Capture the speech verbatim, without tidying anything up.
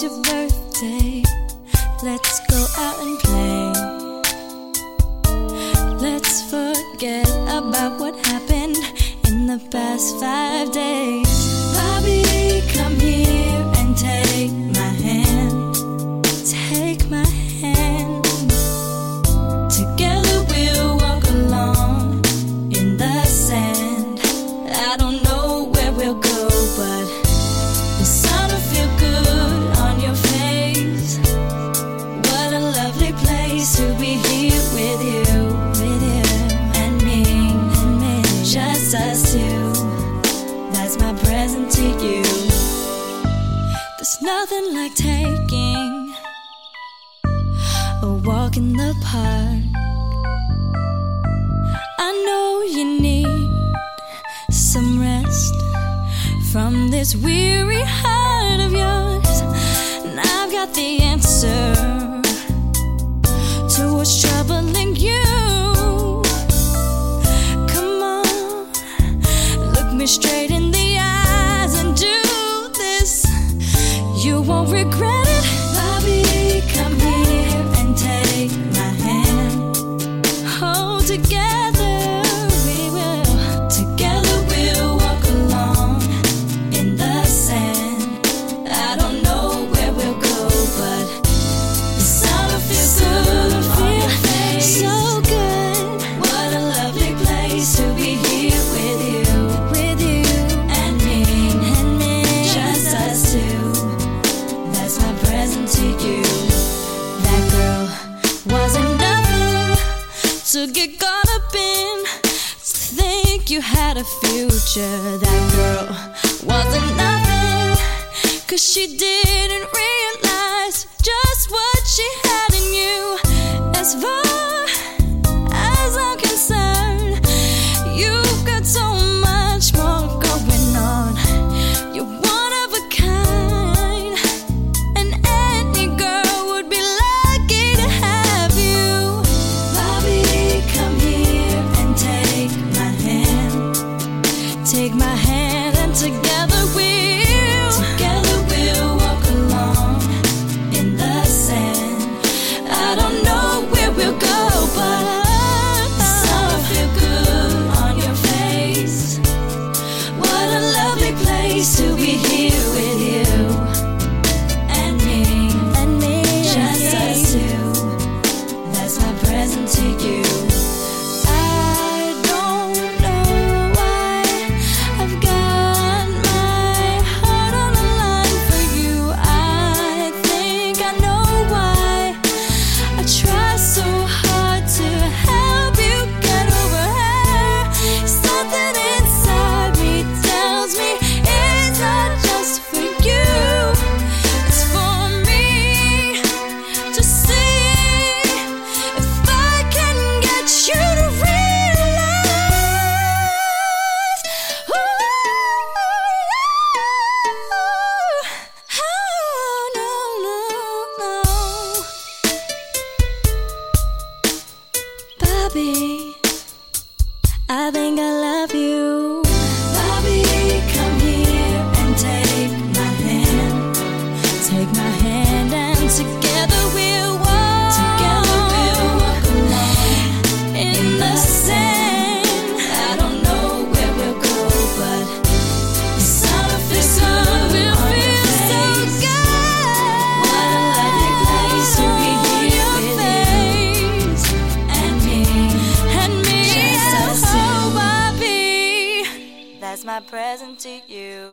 it's your birthday. Let's go out and play. Let's forget about what happened in the past five days. Bobby, come here and take my hand. Take my hand. Together we'll walk along in the sand. I don't know where we'll go, but the sun will feel good on your face. What a lovely place to be here with you, with you and me, and me. Just us two. That's my present to you. There's nothing like taking a walk in the park. I know you need some rest from this weary heart of yours, and I've got the answer to what's troubling you. Come on, look me straight in the eyes and do this. You won't regret it. Bobby, come here and take my hand. Hold together we will. Together we'll walk along in the sand. I don't know where we'll go, but the sun will feel good on your face. So good. What a lovely place to be here with you, with you and me, and me. Just us two. That's my present to you. That girl wasn't nothing to get caught up in, to think you had a future. That girl wasn't nothing, 'cause she didn't realize just what she had in you. As far as I'm concerned, you've got so much more going on. You're one of a kind, and any girl would be lucky to have you. Bobby, come here and take my hand. Take my hand and together we'll Together we'll walk along in the sand. I don't know where we'll go, but the sun will feel good on your face. What a lovely place to be here with you and me, and me. Just us two. That's my present to you. I don't know why I've got my heart on the line for you. I think I know why. I try so hard to help you get over her. Something inside me tells me it's not just for you. It's for me to see if I can get you to realize. Ooh, oh, no, no, no. Bobby, I think I love you. Bobby, come here and take my hand. Take my hand and together we'll walk. Together we'll walk along in the sand. I don't know where we'll go, but the sun will feel good on your face. What a lovely place to be here with you and me, and me. Just us two. Bobby, that's my present to you.